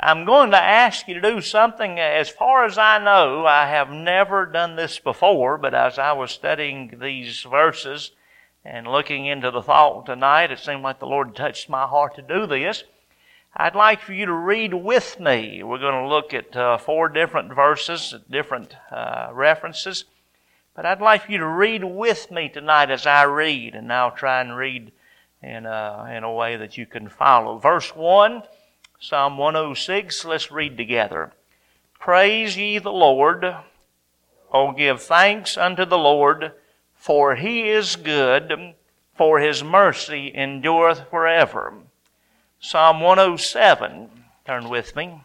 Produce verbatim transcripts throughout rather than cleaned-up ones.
I'm going to ask you to do something. As far as I know, I have never done this before, but as I was studying these verses and looking into the thought tonight, it seemed like the Lord touched my heart to do this. I'd like for you to read with me. We're going to look at uh, four different verses, different uh, references. But I'd like for you to read with me tonight as I read, and I'll try and read in a, in a way that you can follow. Verse one, Psalm one oh six, let's read together. Praise ye the Lord. O give thanks unto the Lord, for He is good, for His mercy endureth forever. Psalm one oh seven, turn with me.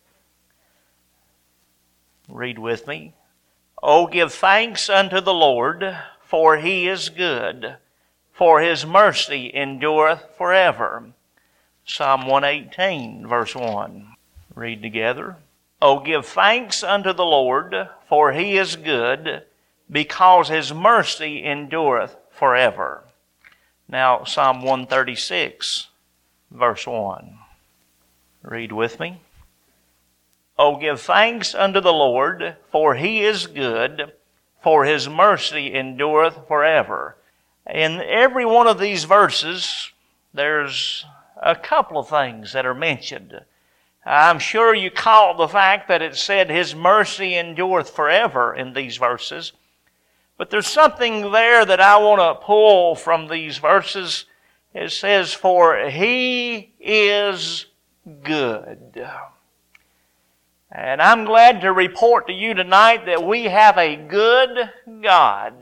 Read with me. O give thanks unto the Lord, for He is good, for His mercy endureth forever. Psalm one eighteen, verse one. Read together. O give thanks unto the Lord, for He is good, because His mercy endureth forever. Now Psalm one thirty-six, verse one. Read with me. O give thanks unto the Lord, for He is good, for His mercy endureth forever. In every one of these verses, there's a couple of things that are mentioned. I'm sure you caught the fact that it said His mercy endureth forever in these verses. But there's something there that I want to pull from these verses. It says, for He is good. And I'm glad to report to you tonight that we have a good God.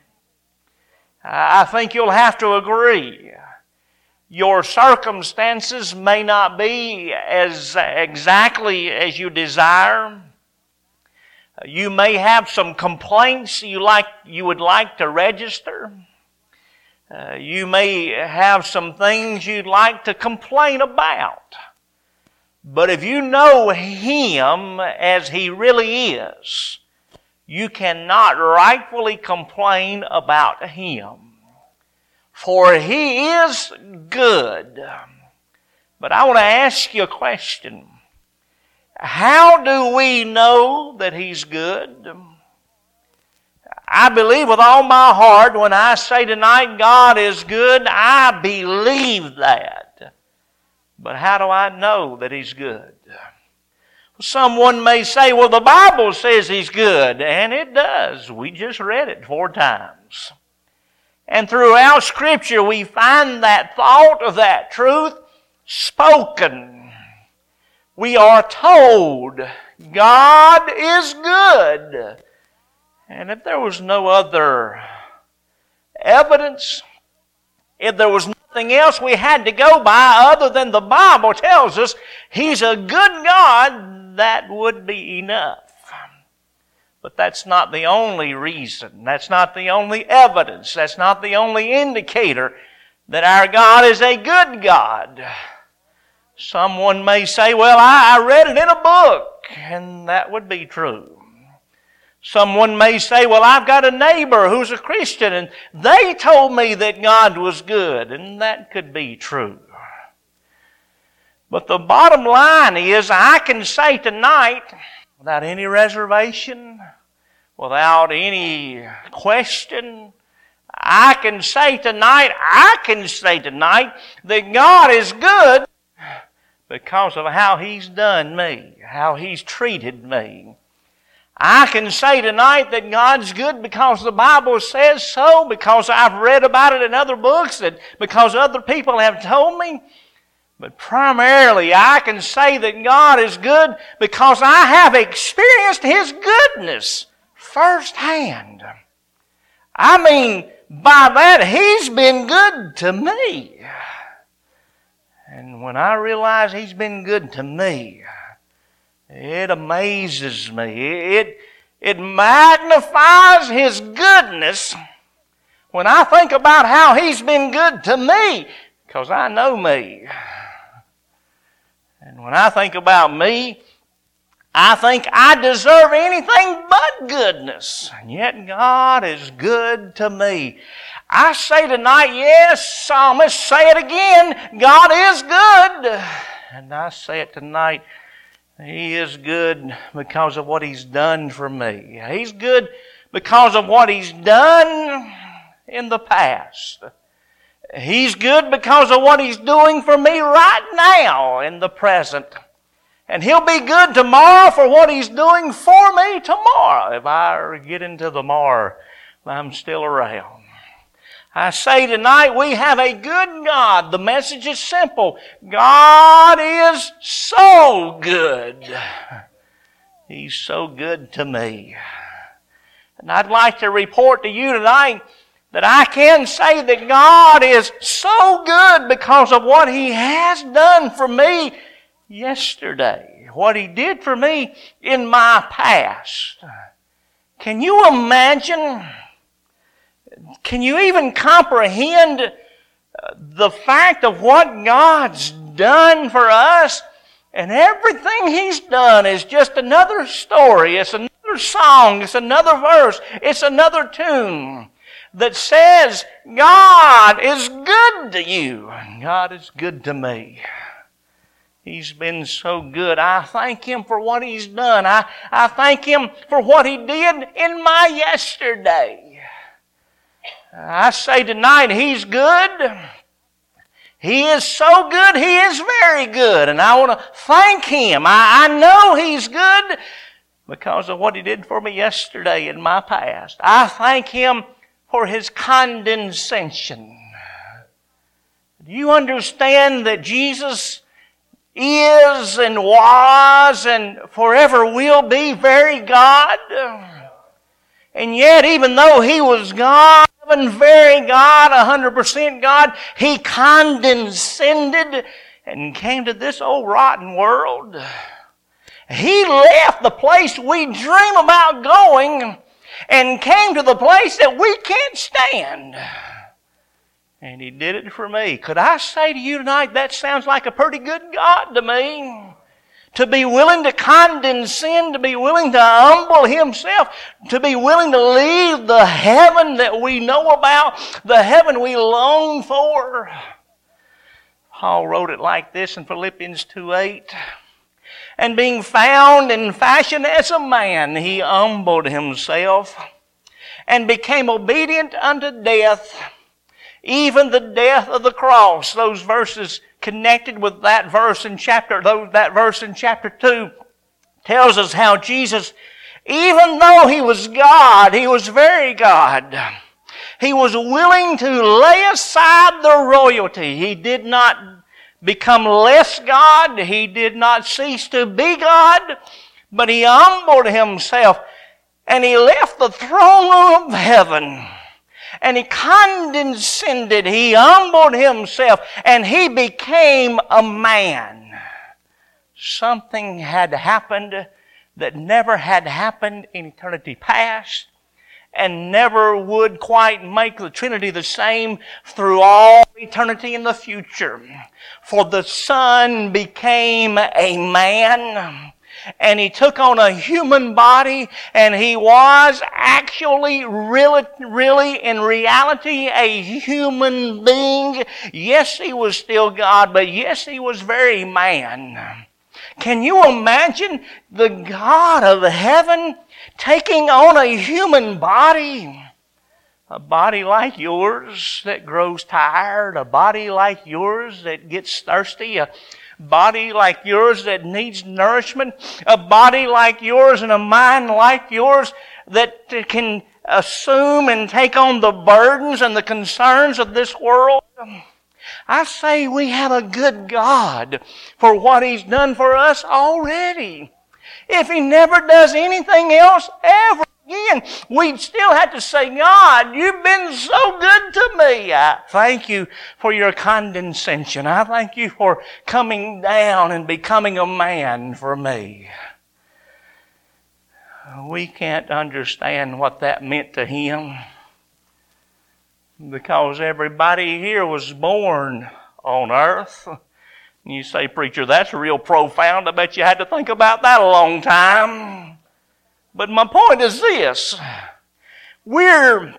I think you'll have to agree. Your circumstances may not be as exactly as you desire. You may have some complaints you like you would like to register. Uh, you may have some things you'd like to complain about. But if you know Him as He really is, you cannot rightfully complain about Him. For He is good. But I want to ask you a question. How do we know that He's good? I believe with all my heart when I say tonight God is good, I believe that. But how do I know that He's good? Someone may say, well, the Bible says He's good. And it does. We just read it four times. And throughout Scripture we find that thought of that truth spoken. We are told God is good. And if there was no other evidence, if there was nothing else we had to go by other than the Bible tells us He's a good God, that would be enough. But that's not the only reason. That's not the only evidence. That's not the only indicator that our God is a good God. Someone may say, well, I, I read it in a book, and that would be true. Someone may say, well, I've got a neighbor who's a Christian, and they told me that God was good, and that could be true. But the bottom line is, I can say tonight, without any reservation, without any question, I can say tonight, I can say tonight that God is good because of how He's done me, how He's treated me. I can say tonight that God's good because the Bible says so, because I've read about it in other books, and because other people have told me. But primarily, I can say that God is good because I have experienced His goodness firsthand. I mean, by that, He's been good to me. And when I realize He's been good to me, it amazes me. It, it magnifies His goodness when I think about how He's been good to me, because I know me. And when I think about me, I think I deserve anything but goodness. And yet God is good to me. I say tonight, yes, psalmist, say it again, God is good. And I say it tonight, He is good because of what He's done for me. He's good because of what He's done in the past. He's good because of what He's doing for me right now in the present. And He'll be good tomorrow for what He's doing for me tomorrow. If I get into the tomorrow, I'm still around. I say tonight we have a good God. The message is simple. God is so good. He's so good to me. And I'd like to report to you tonight that I can say that God is so good because of what He has done for me yesterday. What He did for me in my past. Can you imagine? Can you even comprehend the fact of what God's done for us? And everything He's done is just another story. It's another song. It's another verse. It's another tune that says, God is good to you. God is good to me. He's been so good. I thank Him for what He's done. I, I thank Him for what He did in my yesterday. I say tonight, He's good. He is so good. He is very good. And I want to thank Him. I, I know He's good because of what He did for me yesterday in my past. I thank Him for His condescension. Do you understand that Jesus is and was and forever will be very God? And yet, even though He was God, and very God, one hundred percent God, He condescended and came to this old rotten world. He left the place we dream about going and came to the place that we can't stand. And He did it for me. Could I say to you tonight, that sounds like a pretty good God to me? To be willing to condescend, to be willing to humble Himself, to be willing to leave the heaven that we know about, the heaven we long for. Paul wrote it like this in Philippians two eight. And being found in fashion as a man, He humbled Himself and became obedient unto death, even the death of the cross. Those verses connected with that verse in chapter, that verse in chapter two tells us how Jesus, even though He was God, He was very God. He was willing to lay aside the royalty. He did not become less God. He did not cease to be God, but He humbled Himself and He left the throne room of heaven. And He condescended, He humbled Himself, and He became a man. Something had happened that never had happened in eternity past, and never would quite make the Trinity the same through all eternity in the future. For the Son became a man, and He took on a human body, and He was actually, really, really, in reality, a human being. Yes, He was still God, but yes, He was very man. Can you imagine the God of heaven taking on a human body? A body like yours that grows tired, a body like yours that gets thirsty, a body like yours that needs nourishment, a body like yours and a mind like yours that can assume and take on the burdens and the concerns of this world. I say we have a good God for what He's done for us already. If He never does anything else ever again, we'd still have to say, God, You've been so good to me. I thank You for Your condescension. I thank You for coming down and becoming a man for me. We can't understand what that meant to Him, because everybody here was born on earth. And you say, preacher, that's real profound. I bet you had to think about that a long time. But my point is this. We're,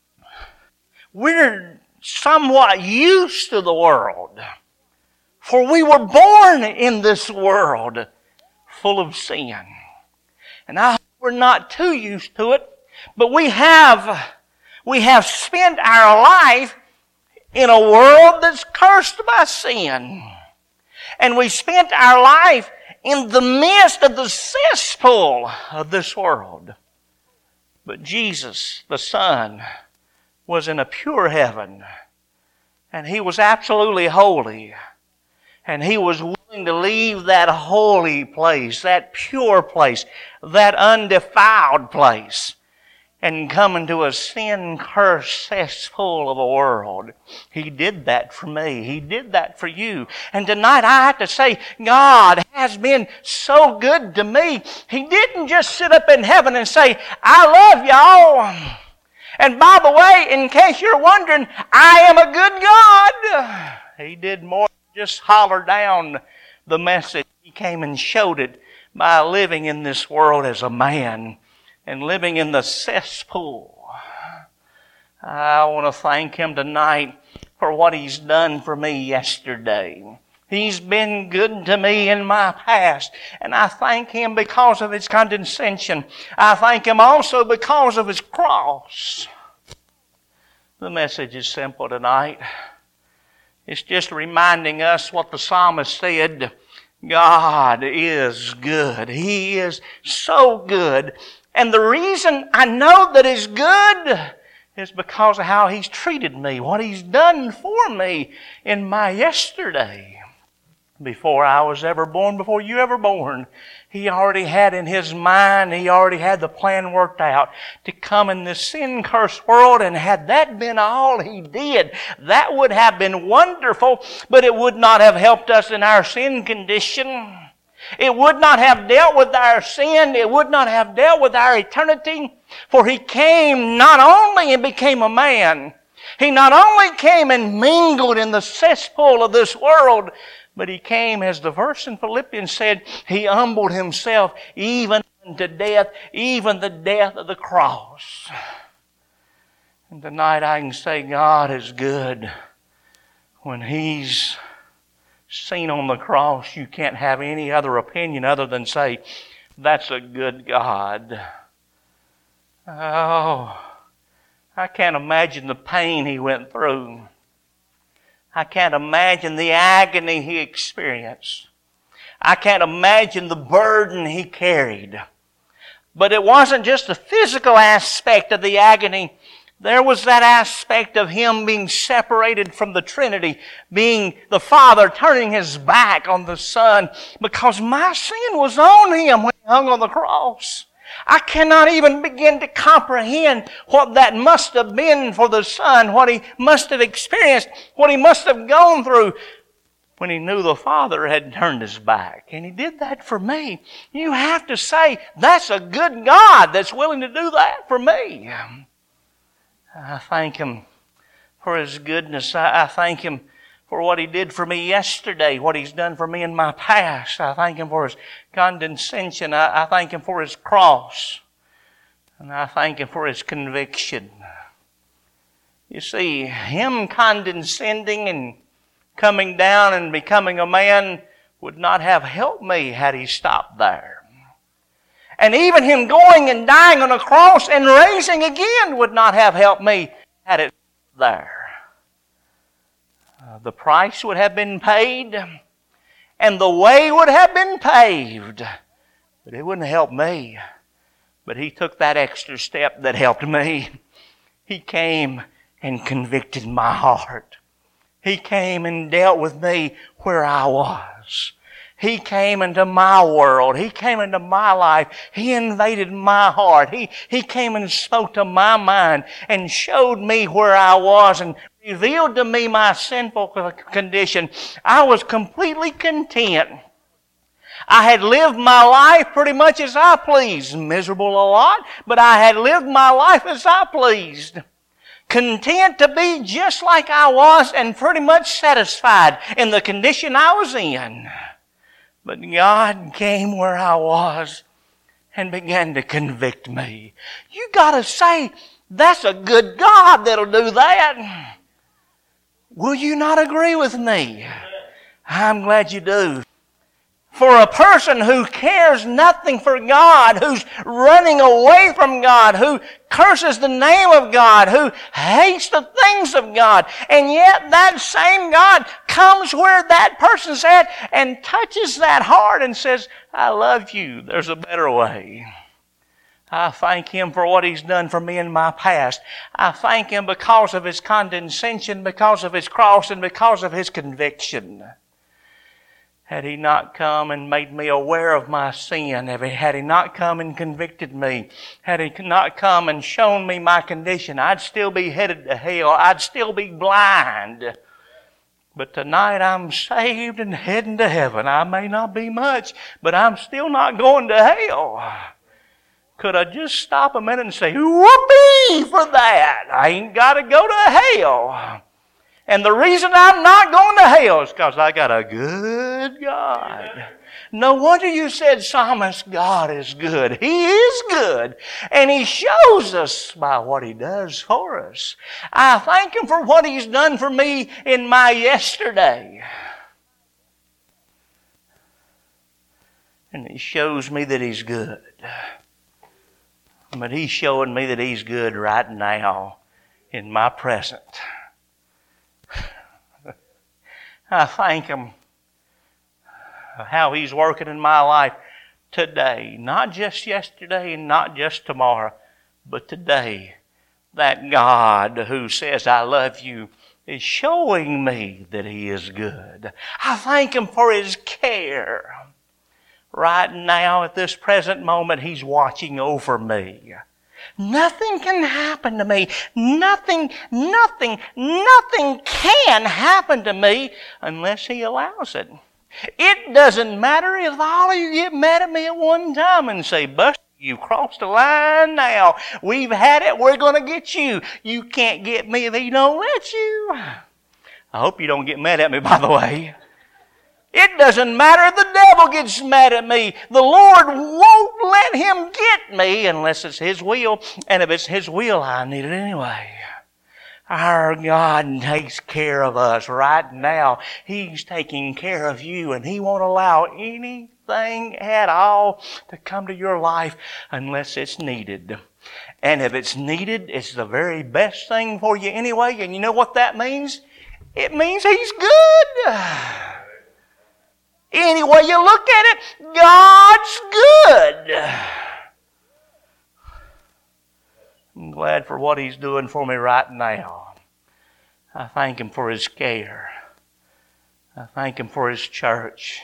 we're somewhat used to the world. For we were born in this world full of sin. And I hope we're not too used to it, but we have, we have spent our life in a world that's cursed by sin. And we spent our life in the midst of the cesspool of this world. But Jesus, the Son, was in a pure heaven. And He was absolutely holy. And He was willing to leave that holy place, that pure place, that undefiled place, and come into a sin-cursed cesspool of a world. He did that for me. He did that for you. And tonight I have to say, God has been so good to me. He didn't just sit up in heaven and say, I love y'all. And by the way, in case you're wondering, I am a good God. He did more than just holler down the message. He came and showed it by living in this world as a man and living in the cesspool. I want to thank Him tonight for what He's done for me yesterday. He's been good to me in my past, and I thank Him because of His condescension. I thank Him also because of His cross. The message is simple tonight. It's just reminding us what the psalmist said. God is good. He is so good. And the reason I know that He's good is because of how He's treated me, what He's done for me in my yesterday. Before I was ever born, before you ever born, He already had in His mind, He already had the plan worked out to come in this sin-cursed world. And had that been all He did, that would have been wonderful, but it would not have helped us in our sin condition. It would not have dealt with our sin. It would not have dealt with our eternity. For He came not only and became a man. He not only came and mingled in the cesspool of this world, but He came, as the verse in Philippians said, He humbled Himself even unto death, even the death of the cross. And tonight I can say God is good. When He's seen on the cross, you can't have any other opinion other than say, that's a good God. Oh, I can't imagine the pain He went through. I can't imagine the agony He experienced. I can't imagine the burden He carried. But it wasn't just the physical aspect of the agony. There was that aspect of Him being separated from the Trinity, being the Father turning His back on the Son, because my sin was on Him when He hung on the cross. I cannot even begin to comprehend what that must have been for the Son, what He must have experienced, what He must have gone through when He knew the Father had turned His back. And He did that for me. You have to say, that's a good God that's willing to do that for me. I thank Him for His goodness. I thank Him for what He did for me yesterday, what He's done for me in my past. I thank Him for His condescension. I thank Him for His cross. And I thank Him for His conviction. You see, Him condescending and coming down and becoming a man would not have helped me had He stopped there. And even Him going and dying on a cross and raising again would not have helped me had it there. Uh, the price would have been paid and the way would have been paved. But it wouldn't help me. But He took that extra step that helped me. He came and convicted my heart. He came and dealt with me where I was. He came into my world. He came into my life. He invaded my heart. He, he came and spoke to my mind and showed me where I was and revealed to me my sinful condition. I was completely content. I had lived my life pretty much as I pleased. Miserable a lot, but I had lived my life as I pleased. Content to be just like I was and pretty much satisfied in the condition I was in. But God came where I was and began to convict me. You got to say, that's a good God that'll do that. Will you not agree with me? I'm glad you do. For a person who cares nothing for God, who's running away from God, who curses the name of God, who hates the things of God, and yet that same God comes where that person's at and touches that heart and says, I love you, there's a better way. I thank Him for what He's done for me in my past. I thank Him because of His condescension, because of His cross, and because of His conviction. Had He not come and made me aware of my sin, had He not come and convicted me, had He not come and shown me my condition, I'd still be headed to hell. I'd still be blind. But tonight I'm saved and heading to heaven. I may not be much, but I'm still not going to hell. Could I just stop a minute and say, whoopee for that? I ain't got to go to hell. And the reason I'm not going to hell is because I got a good God. No wonder you said, Psalmist, God is good. He is good. And He shows us by what He does for us. I thank Him for what He's done for me in my yesterday. And He shows me that He's good. But He's showing me that He's good right now in my present. I thank Him for how He's working in my life today. Not just yesterday and not just tomorrow, but today. That God who says, I love you, is showing me that He is good. I thank Him for His care. Right now, at this present moment, He's watching over me. Nothing can happen to me. Nothing, nothing, nothing can happen to me unless He allows it. It doesn't matter if all of you get mad at me at one time and say, Buster, you crossed the line now. We've had it. We're going to get you. You can't get me if He don't let you. I hope you don't get mad at me, by the way. It doesn't matter if the devil gets mad at me. The Lord won't let him get me unless it's His will. And if it's His will, I need it anyway. Our God takes care of us right now. He's taking care of you, and He won't allow anything at all to come to your life unless it's needed. And if it's needed, it's the very best thing for you anyway. And you know what that means? It means He's good. Any way you look at it, God's good. I'm glad for what He's doing for me right now. I thank Him for His care. I thank Him for His church.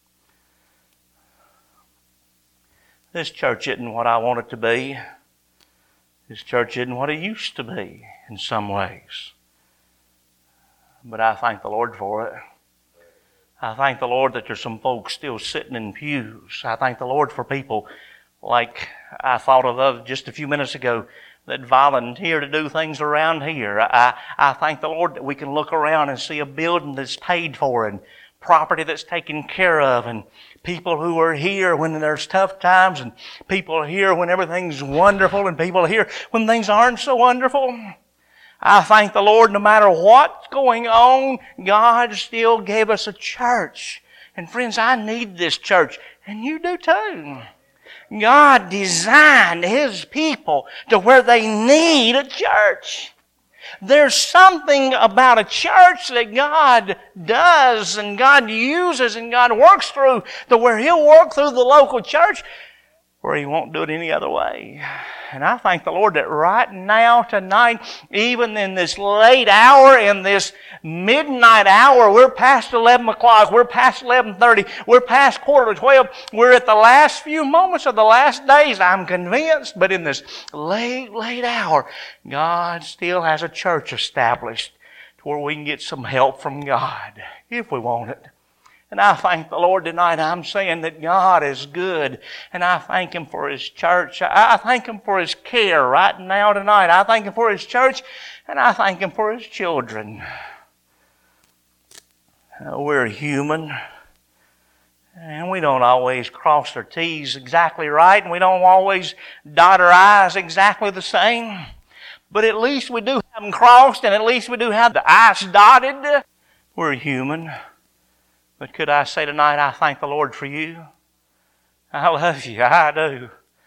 This church isn't what I want it to be. This church isn't what it used to be in some ways. But I thank the Lord for it. I thank the Lord that there's some folks still sitting in pews. I thank the Lord for people like I thought of just a few minutes ago that volunteer to do things around here. I, I thank the Lord that we can look around and see a building that's paid for and property that's taken care of and people who are here when there's tough times and people here when everything's wonderful and people here when things aren't so wonderful. I thank the Lord no matter what's going on, God still gave us a church. And friends, I need this church. And you do too. God designed His people to where they need a church. There's something about a church that God does and God uses and God works through to where He'll work through the local church where He won't do it any other way. And I thank the Lord that right now, tonight, even in this late hour, in this midnight hour, we're past eleven o'clock, we're past eleven thirty, we're past quarter to twelve, we're at the last few moments of the last days, I'm convinced, but in this late, late hour, God still has a church established to where we can get some help from God, if we want it. And I thank the Lord tonight. I'm saying that God is good. And I thank Him for His church. I thank Him for His care right now tonight. I thank Him for His church. And I thank Him for His children. Uh, we're human. And we don't always cross our T's exactly right. And we don't always dot our I's exactly the same. But at least we do have them crossed. And at least we do have the I's dotted. We're human. But could I say tonight, I thank the Lord for you. I love you. I do.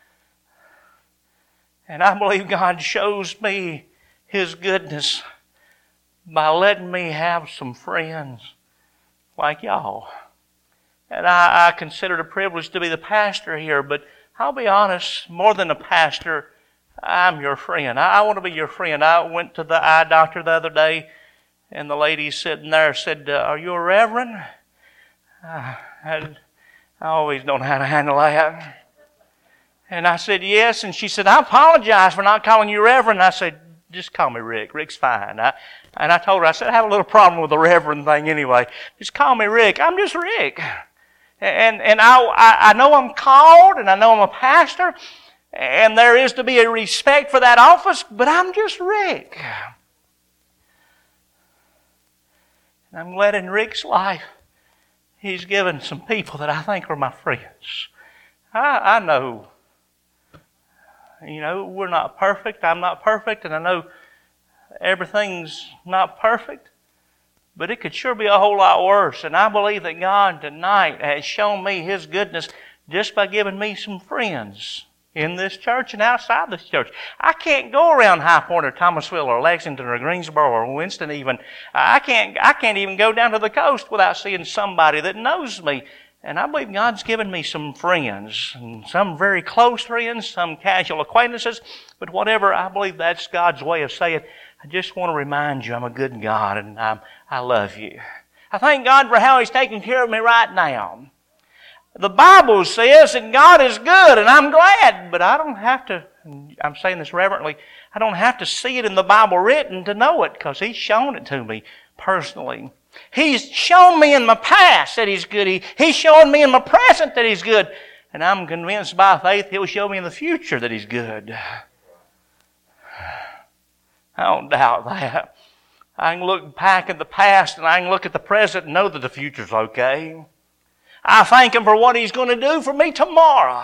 And I believe God shows me His goodness by letting me have some friends like y'all. And I, I consider it a privilege to be the pastor here, but I'll be honest, more than a pastor, I'm your friend. I, I want to be your friend. I went to the eye doctor the other day, and the lady sitting there said, uh, are you a reverend? Uh, I, I always don't know how to handle that. And I said, yes. And she said, I apologize for not calling you reverend. I said, just call me Rick. Rick's fine. I, and I told her, I said, I have a little problem with the reverend thing anyway. Just call me Rick. I'm just Rick. And and I, I know I'm called, and I know I'm a pastor, and there is to be a respect for that office, but I'm just Rick. And I'm glad in Rick's life, he's given some people that I think are my friends. I, I know, you know, we're not perfect. I'm not perfect, and I know everything's not perfect. But it could sure be a whole lot worse. And I believe that God tonight has shown me His goodness just by giving me some friends in this church and outside this church. I can't go around High Point or Thomasville or Lexington or Greensboro or Winston even. I can't, I can't even go down to the coast without seeing somebody that knows me. And I believe God's given me some friends, and some very close friends, some casual acquaintances. But whatever, I believe that's God's way of saying, I just want to remind you I'm a good God and I'm, I love you. I thank God for how He's taking care of me right now. The Bible says that God is good, and I'm glad, but I don't have to, I'm saying this reverently, I don't have to see it in the Bible written to know it, because He's shown it to me personally. He's shown me in my past that He's good. He, he's shown me in my present that He's good. And I'm convinced by faith He'll show me in the future that He's good. I don't doubt that. I can look back at the past and I can look at the present and know that the future's okay. I thank Him for what He's going to do for me tomorrow.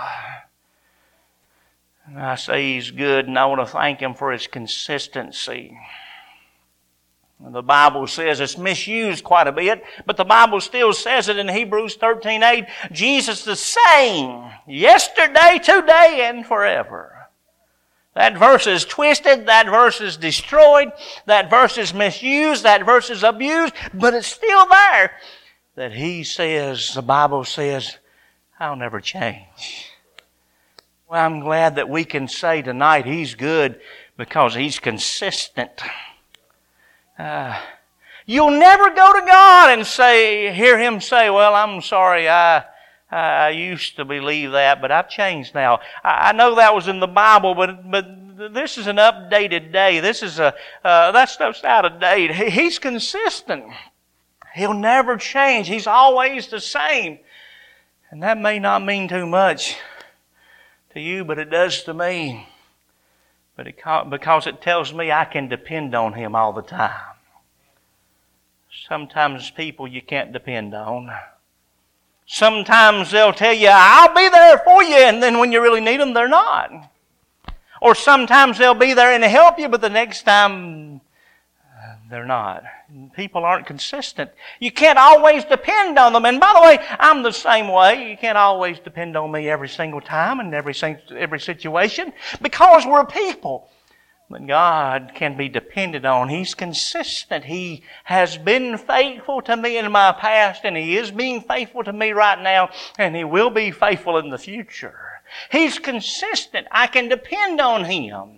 And I say He's good, and I want to thank Him for His consistency. The Bible says it's misused quite a bit, but the Bible still says it in Hebrews thirteen eight. Jesus the same, yesterday, today, and forever. That verse is twisted, that verse is destroyed, that verse is misused, that verse is abused, but it's still there. That He says, the Bible says, I'll never change. Well, I'm glad that we can say tonight He's good because He's consistent. Uh, you'll never go to God and say, hear Him say, well, I'm sorry, I I used to believe that, but I've changed now. I, I know that was in the Bible, but but this is an updated day. This is a uh, that stuff's out of date. He, he's consistent. He'll never change. He's always the same. And that may not mean too much to you, but it does to me. But it, because it tells me I can depend on Him all the time. Sometimes people you can't depend on. Sometimes they'll tell you, I'll be there for you, and then when you really need them, they're not. Or sometimes they'll be there and help you, but the next time, uh, they're not. People aren't consistent. You can't always depend on them. And by the way, I'm the same way. You can't always depend on me every single time and every, every situation, because we're people. But God can be depended on. He's consistent. He has been faithful to me in my past, and He is being faithful to me right now, and He will be faithful in the future. He's consistent. I can depend on Him.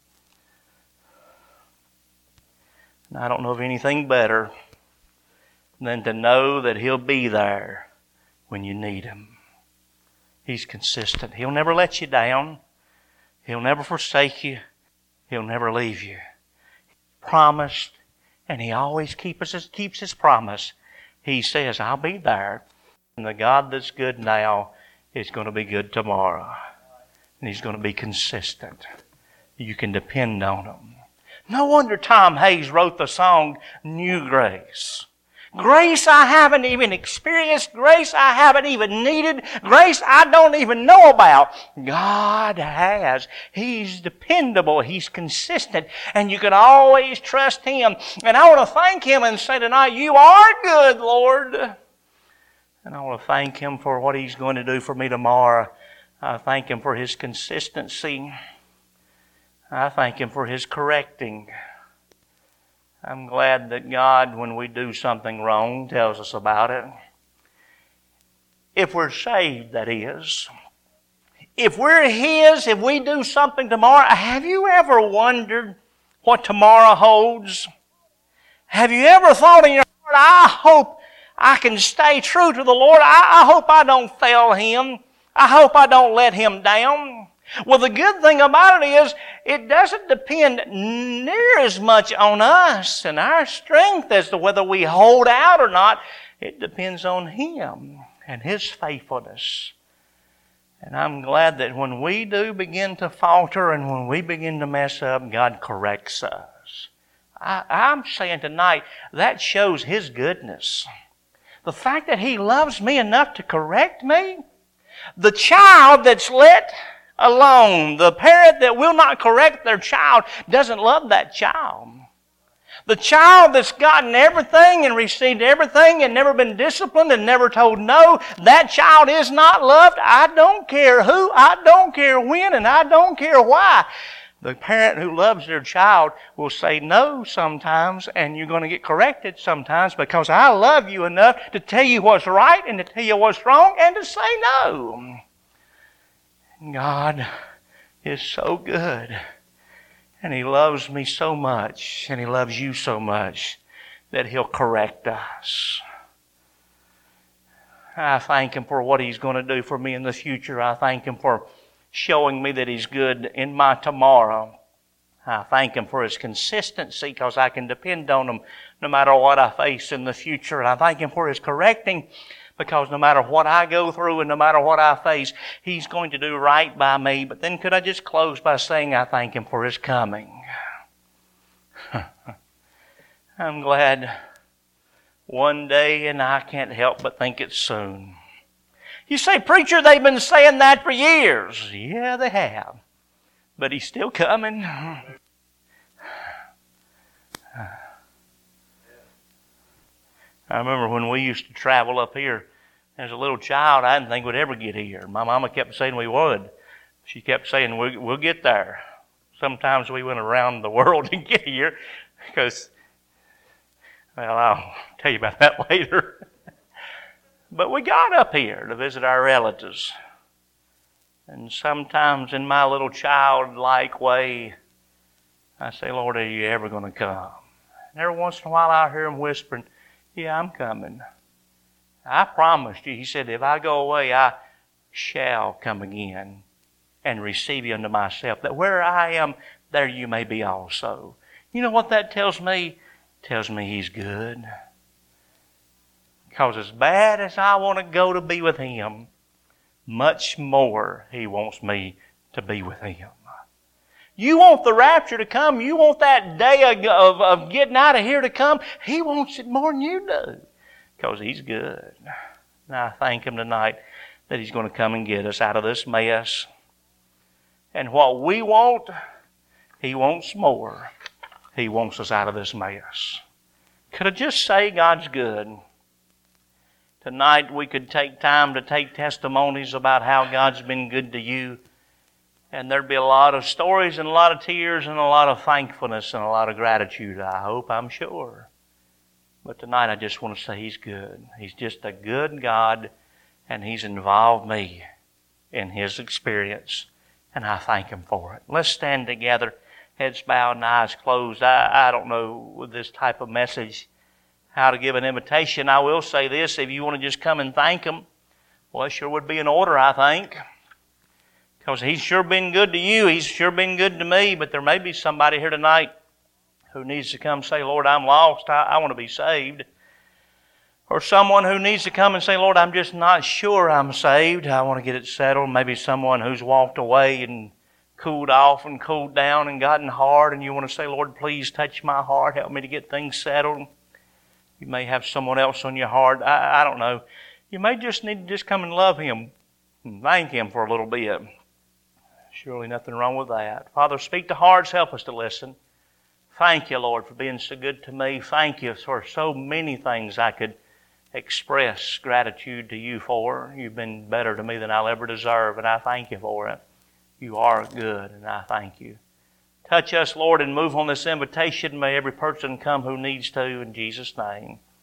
And I don't know of anything better than to know that He'll be there when you need Him. He's consistent. He'll never let you down. He'll never forsake you. He'll never leave you. He promised, and He always keeps his, keeps His promise. He says, I'll be there. And the God that's good now is going to be good tomorrow. And He's going to be consistent. You can depend on Him. No wonder Tom Hayes wrote the song, New Grace. Grace I haven't even experienced. Grace I haven't even needed. Grace I don't even know about. God has. He's dependable. He's consistent. And you can always trust Him. And I want to thank Him and say tonight, You are good, Lord. And I want to thank Him for what He's going to do for me tomorrow. I thank Him for His consistency. I thank Him for His correcting. I'm glad that God, when we do something wrong, tells us about it. If we're saved, that is. If we're His, if we do something tomorrow, have you ever wondered what tomorrow holds? Have you ever thought in your heart, I hope I can stay true to the Lord. I, I hope I don't fail Him. I hope I don't let Him down. Well, the good thing about it is it doesn't depend near as much on us and our strength as to whether we hold out or not. It depends on Him and His faithfulness. And I'm glad that when we do begin to falter and when we begin to mess up, God corrects us. I, I'm saying tonight, that shows His goodness. The fact that He loves me enough to correct me. The child that's let alone, the parent that will not correct their child, doesn't love that child. The child that's gotten everything and received everything and never been disciplined and never told no, that child is not loved. I don't care who, I don't care when, and I don't care why. The parent who loves their child will say no sometimes, and you're going to get corrected sometimes because I love you enough to tell you what's right and to tell you what's wrong and to say no. God is so good, and He loves me so much, and He loves you so much that He'll correct us. I thank Him for what He's going to do for me in the future. I thank Him for showing me that He's good in my tomorrow. I thank Him for His consistency because I can depend on Him no matter what I face in the future. And I thank Him for His correcting because no matter what I go through and no matter what I face, He's going to do right by me. But then could I just close by saying I thank Him for His coming. I'm glad one day, and I can't help but think it's soon. You say, preacher, they've been saying that for years. Yeah, they have. But He's still coming. I remember when we used to travel up here as a little child, I didn't think we'd ever get here. My mama kept saying we would. She kept saying, we'll, we'll get there. Sometimes we went around the world to get here because, well, I'll tell you about that later. But we got up here to visit our relatives. And sometimes in my little childlike way, I say, Lord, are you ever going to come? And every once in a while I hear Him whispering, yeah, I'm coming. I promised you, He said, if I go away, I shall come again and receive you unto myself, that where I am, there you may be also. You know what that tells me? It tells me He's good. Because as bad as I want to go to be with Him, much more He wants me to be with Him. You want the rapture to come. You want that day of, of, of getting out of here to come. He wants it more than you do. Because He's good. And I thank Him tonight that He's going to come and get us out of this mess. And what we want, He wants more. He wants us out of this mess. Could I just say God's good? Tonight we could take time to take testimonies about how God's been good to you. And there'd be a lot of stories and a lot of tears and a lot of thankfulness and a lot of gratitude, I hope, I'm sure. But tonight I just want to say He's good. He's just a good God, and He's involved me in His experience. And I thank Him for it. Let's stand together, heads bowed and eyes closed. I, I don't know with this type of message how to give an invitation. I will say this, if you want to just come and thank Him, well, it sure would be in order, I think. Because He's sure been good to you. He's sure been good to me. But there may be somebody here tonight who needs to come say, Lord, I'm lost. I, I want to be saved. Or someone who needs to come and say, Lord, I'm just not sure I'm saved. I want to get it settled. Maybe someone who's walked away and cooled off and cooled down and gotten hard. And you want to say, Lord, please touch my heart. Help me to get things settled. You may have someone else on your heart. I, I don't know. You may just need to just come and love Him and thank Him for a little bit. Surely nothing wrong with that. Father, speak to hearts. Help us to listen. Thank you, Lord, for being so good to me. Thank you for so many things I could express gratitude to You for. You've been better to me than I'll ever deserve, and I thank You for it. You are good, and I thank You. Touch us, Lord, and move on this invitation. May every person come who needs to, in Jesus' name.